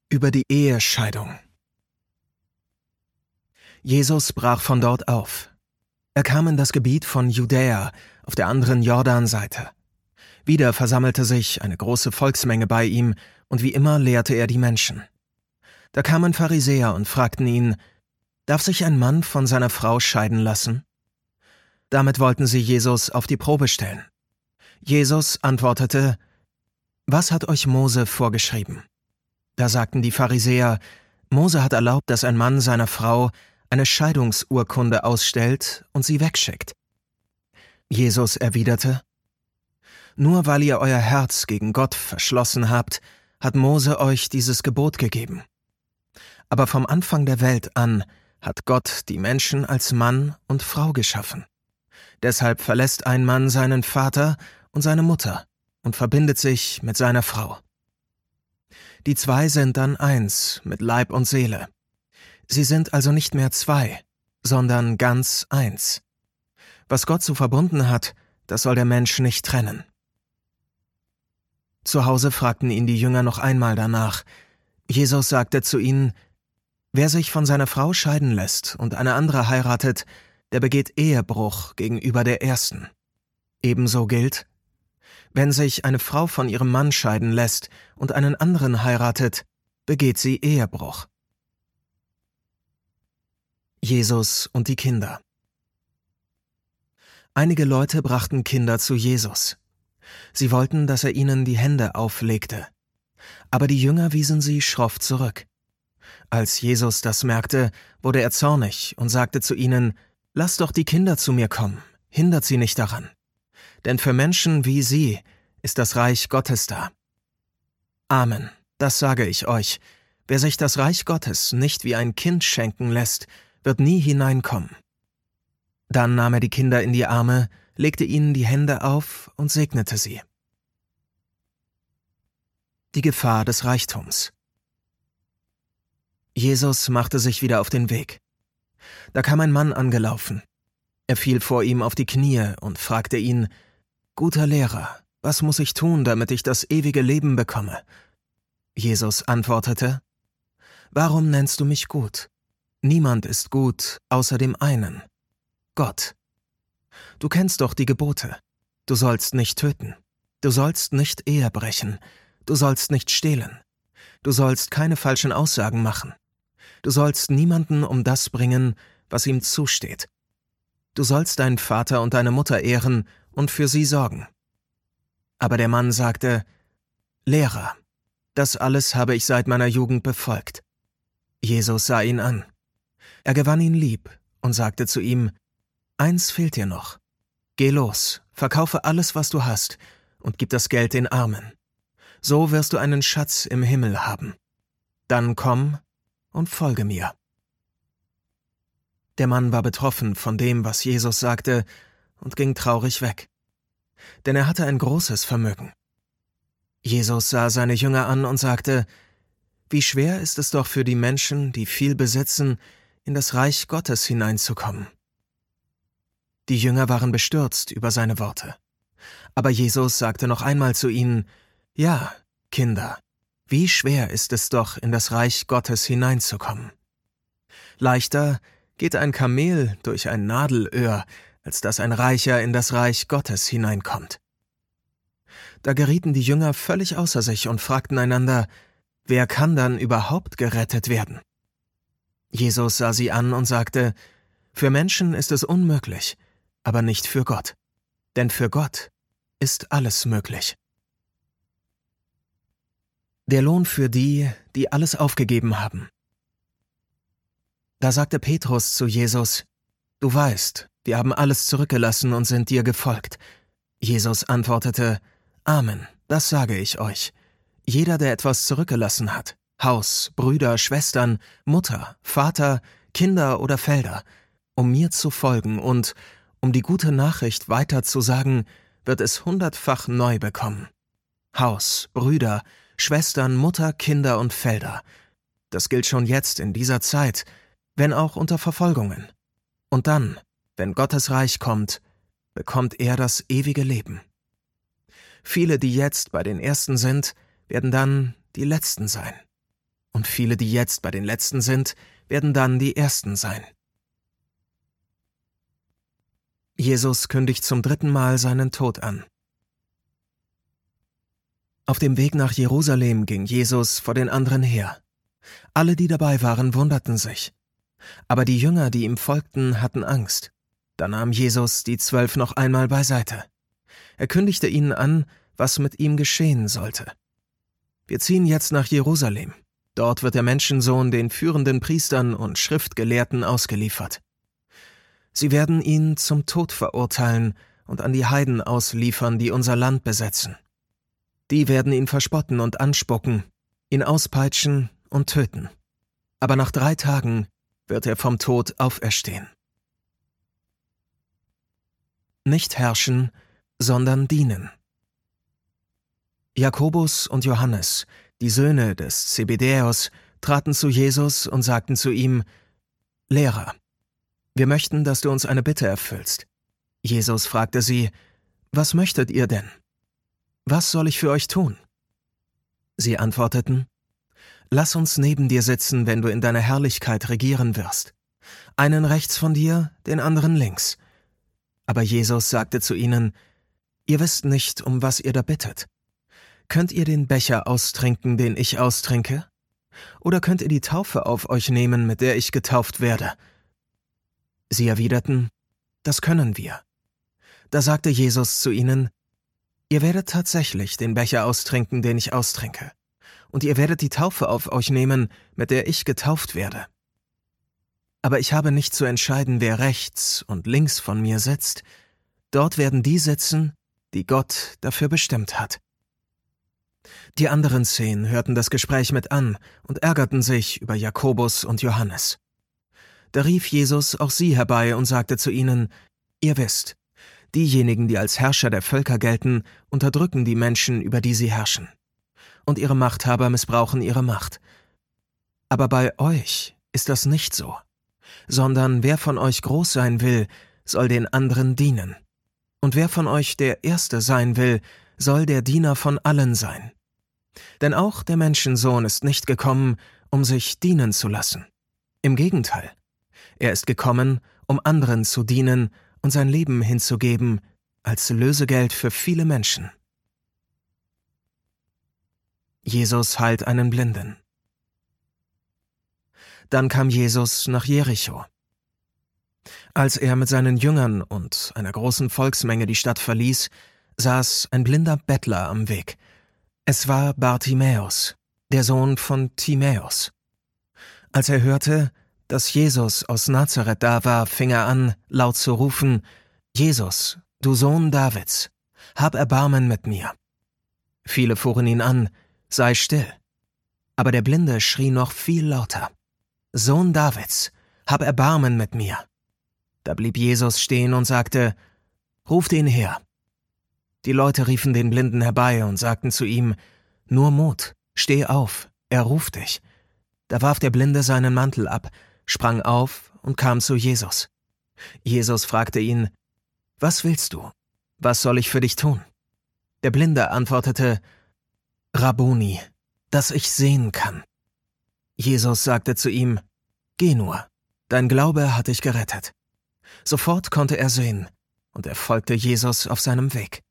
Über die Ehescheidung. Jesus brach von dort auf. Er kam in das Gebiet von Judäa auf der anderen Jordanseite. Wieder versammelte sich eine große Volksmenge bei ihm, und wie immer lehrte er die Menschen. Da kamen Pharisäer und fragten ihn: Darf sich ein Mann von seiner Frau scheiden lassen? Damit wollten sie Jesus auf die Probe stellen. Jesus antwortete: Was hat euch Mose vorgeschrieben? Da sagten die Pharisäer: Mose hat erlaubt, dass ein Mann seiner Frau eine Scheidungsurkunde ausstellt und sie wegschickt. Jesus erwiderte: Nur weil ihr euer Herz gegen Gott verschlossen habt, hat Mose euch dieses Gebot gegeben. Aber vom Anfang der Welt an hat Gott die Menschen als Mann und Frau geschaffen. Deshalb verlässt ein Mann seinen Vater und seine Mutter und verbindet sich mit seiner Frau. Die zwei sind dann eins mit Leib und Seele. Sie sind also nicht mehr zwei, sondern ganz eins. Was Gott so verbunden hat, das soll der Mensch nicht trennen. Zu Hause fragten ihn die Jünger noch einmal danach. Jesus sagte zu ihnen: Wer sich von seiner Frau scheiden lässt und eine andere heiratet, der begeht Ehebruch gegenüber der ersten. Ebenso gilt: Wenn sich eine Frau von ihrem Mann scheiden lässt und einen anderen heiratet, begeht sie Ehebruch. Jesus und die Kinder. Einige Leute brachten Kinder zu Jesus. Sie wollten, dass er ihnen die Hände auflegte. Aber die Jünger wiesen sie schroff zurück. Als Jesus das merkte, wurde er zornig und sagte zu ihnen: Lasst doch die Kinder zu mir kommen, hindert sie nicht daran. Denn für Menschen wie sie ist das Reich Gottes da. Amen, das sage ich euch: Wer sich das Reich Gottes nicht wie ein Kind schenken lässt, wird nie hineinkommen. Dann nahm er die Kinder in die Arme, legte ihnen die Hände auf und segnete sie. Die Gefahr des Reichtums. Jesus machte sich wieder auf den Weg. Da kam ein Mann angelaufen. Er fiel vor ihm auf die Knie und fragte ihn: Guter Lehrer, was muss ich tun, damit ich das ewige Leben bekomme? Jesus antwortete: Warum nennst du mich gut? Niemand ist gut, außer dem einen, Gott. Du kennst doch die Gebote. Du sollst nicht töten. Du sollst nicht Ehe brechen. Du sollst nicht stehlen. Du sollst keine falschen Aussagen machen. Du sollst niemanden um das bringen, was ihm zusteht. Du sollst deinen Vater und deine Mutter ehren und für sie sorgen. Aber der Mann sagte: Lehrer, das alles habe ich seit meiner Jugend befolgt. Jesus sah ihn an. Er gewann ihn lieb und sagte zu ihm: Eins fehlt dir noch. Geh los, verkaufe alles, was du hast, und gib das Geld den Armen. So wirst du einen Schatz im Himmel haben. Dann komm und folge mir. Der Mann war betroffen von dem, was Jesus sagte, und ging traurig weg. Denn er hatte ein großes Vermögen. Jesus sah seine Jünger an und sagte: Wie schwer ist es doch für die Menschen, die viel besitzen, in das Reich Gottes hineinzukommen. Die Jünger waren bestürzt über seine Worte. Aber Jesus sagte noch einmal zu ihnen: Ja, Kinder, wie schwer ist es doch, in das Reich Gottes hineinzukommen. Leichter geht ein Kamel durch ein Nadelöhr, als dass ein Reicher in das Reich Gottes hineinkommt. Da gerieten die Jünger völlig außer sich und fragten einander: Wer kann dann überhaupt gerettet werden? Jesus sah sie an und sagte: Für Menschen ist es unmöglich, aber nicht für Gott. Denn für Gott ist alles möglich. Der Lohn für die, die alles aufgegeben haben. Da sagte Petrus zu Jesus: Du weißt, wir haben alles zurückgelassen und sind dir gefolgt. Jesus antwortete: Amen, das sage ich euch. Jeder, der etwas zurückgelassen hat, Haus, Brüder, Schwestern, Mutter, Vater, Kinder oder Felder, um mir zu folgen und um die gute Nachricht weiter zu sagen, wird es 100-fach neu bekommen. Haus, Brüder, Schwestern, Mutter, Kinder und Felder. Das gilt schon jetzt in dieser Zeit, wenn auch unter Verfolgungen. Und dann, wenn Gottes Reich kommt, bekommt er das ewige Leben. Viele, die jetzt bei den Ersten sind, werden dann die Letzten sein. und viele, die jetzt bei den Letzten sind, werden dann die Ersten sein. Jesus kündigt zum 3. Mal seinen Tod an. Auf dem Weg nach Jerusalem ging Jesus vor den anderen her. Alle, die dabei waren, wunderten sich. Aber die Jünger, die ihm folgten, hatten Angst. Da nahm Jesus die 12 noch einmal beiseite. Er kündigte ihnen an, was mit ihm geschehen sollte. Wir ziehen jetzt nach Jerusalem. Dort wird der Menschensohn den führenden Priestern und Schriftgelehrten ausgeliefert. Sie werden ihn zum Tod verurteilen und an die Heiden ausliefern, die unser Land besetzen. Die werden ihn verspotten und anspucken, ihn auspeitschen und töten. Aber nach 3 Tagen wird er vom Tod auferstehen. Nicht herrschen, sondern dienen. Jakobus und Johannes, die Söhne des Zebedäus, traten zu Jesus und sagten zu ihm: Lehrer, wir möchten, dass du uns eine Bitte erfüllst. Jesus fragte sie: Was möchtet ihr denn? Was soll ich für euch tun? Sie antworteten: Lass uns neben dir sitzen, wenn du in deiner Herrlichkeit regieren wirst. Einen rechts von dir, den anderen links. Aber Jesus sagte zu ihnen: Ihr wisst nicht, um was ihr da bittet. Könnt ihr den Becher austrinken, den ich austrinke? Oder könnt ihr die Taufe auf euch nehmen, mit der ich getauft werde? Sie erwiderten: Das können wir. Da sagte Jesus zu ihnen: Ihr werdet tatsächlich den Becher austrinken, den ich austrinke. Und ihr werdet die Taufe auf euch nehmen, mit der ich getauft werde. Aber ich habe nicht zu entscheiden, wer rechts und links von mir sitzt. Dort werden die sitzen, die Gott dafür bestimmt hat. Die anderen 10 hörten das Gespräch mit an und ärgerten sich über Jakobus und Johannes. Da rief Jesus auch sie herbei und sagte zu ihnen: Ihr wisst, diejenigen, die als Herrscher der Völker gelten, unterdrücken die Menschen, über die sie herrschen. Und ihre Machthaber missbrauchen ihre Macht. Aber bei euch ist das nicht so, sondern wer von euch groß sein will, soll den anderen dienen. Und wer von euch der Erste sein will, soll der Diener von allen sein. Denn auch der Menschensohn ist nicht gekommen, um sich dienen zu lassen. Im Gegenteil, er ist gekommen, um anderen zu dienen und sein Leben hinzugeben als Lösegeld für viele Menschen. Jesus heilt einen Blinden. Dann kam Jesus nach Jericho. Als er mit seinen Jüngern und einer großen Volksmenge die Stadt verließ, saß ein blinder Bettler am Weg. Es war Bartimäus, der Sohn von Timäus. Als er hörte, dass Jesus aus Nazareth da war, fing er an, laut zu rufen: Jesus, du Sohn Davids, hab Erbarmen mit mir. Viele fuhren ihn an: Sei still. Aber der Blinde schrie noch viel lauter: Sohn Davids, hab Erbarmen mit mir. Da blieb Jesus stehen und sagte: Ruft ihn her. Die Leute riefen den Blinden herbei und sagten zu ihm: Nur Mut, steh auf, er ruft dich. Da warf der Blinde seinen Mantel ab, sprang auf und kam zu Jesus. Jesus fragte ihn: Was willst du? Was soll ich für dich tun? Der Blinde antwortete: Rabbuni, dass ich sehen kann. Jesus sagte zu ihm: Geh nur, dein Glaube hat dich gerettet. Sofort konnte er sehen, und er folgte Jesus auf seinem Weg.